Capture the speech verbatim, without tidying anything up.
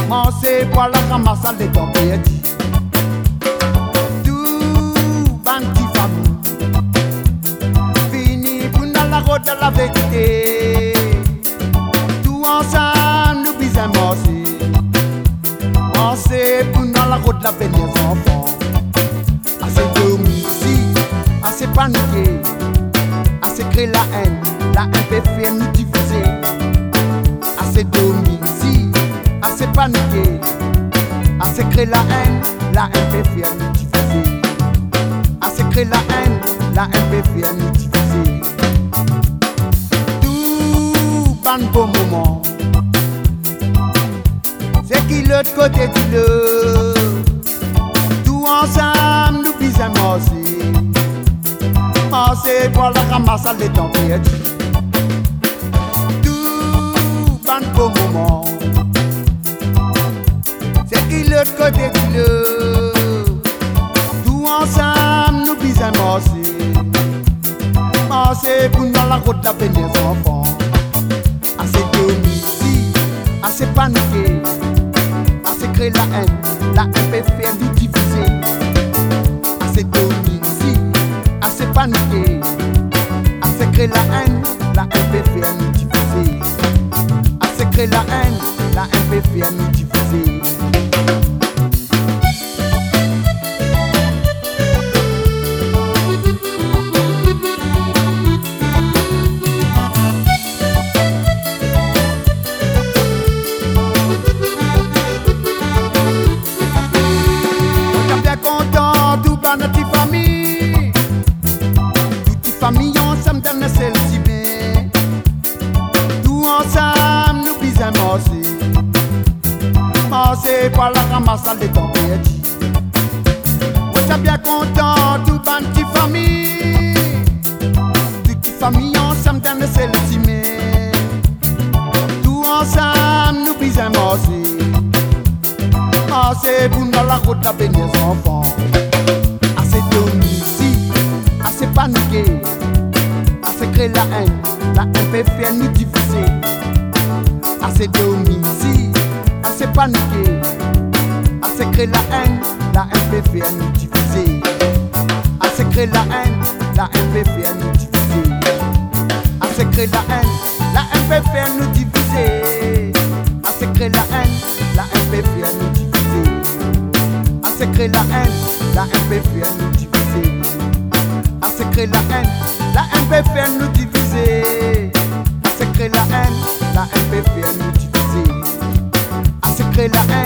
Moi c'est pour la ramasse les dents perdues. Tout banti famille fini pour dans la route de la vérité. Tout ensemble nous bisons morcer. Moi c'est pour dans la route de la venir enfants. Assez dormi ici, assez paniqué, assez créer la haine, la haine peut faire nous diviser. Assez dormi ici, assez paniqué, assez créer la haine, la haine peut faire nous diviser. Assez créer la haine, la haine peut faire nous diviser. Tout ban bon moment, c'est qui l'autre côté du le. Tout ensemble nous bisons morcer. Morcer pour la ramasse les dents perdues. Tout ban bon moment, c'est qui l'autre côté du le. Tout ensemble nous bisons morcer. Morcer pour dans la route de l'avenir enfants. Assez dormi ici, assez paniqué, assez créer la haine, la haine peut faire nous diviser. Assez dormi ici, assez paniqué, assez créer la haine, la haine peut faire nous diviser. Assez créer la haine, la haine peut faire nous diviser. Notre famille, toute famille ensemble dans le ciel si bien. Tout ensemble nous bisons morcer. Morcer pour la ramasse les dents perdues. On est bien content, tout ban petite famille. Toute famille ensemble dans le ciel si bien. Tout ensemble nous bisons morcer. Morcer pour dans la route de l'avenir enfants. Assez dormi ici, assez paniqué, assez créer la haine, la haine peut faire nous diviser. Assez dormi ici, assez paniqué, assez créer la haine, la haine peut faire nous diviser. Assez créer la haine, la haine peut faire nous diviser. Assez créer la haine, la haine peut faire nous diviser. Assez créer la haine, la haine peut faire nous diviser. Assez créer la haine, la haine peut faire nous diviser. Assez créer la haine, la haine peut faire nous diviser. Assez créer la haine, la haine peut faire nous diviser. Assez créer la haine.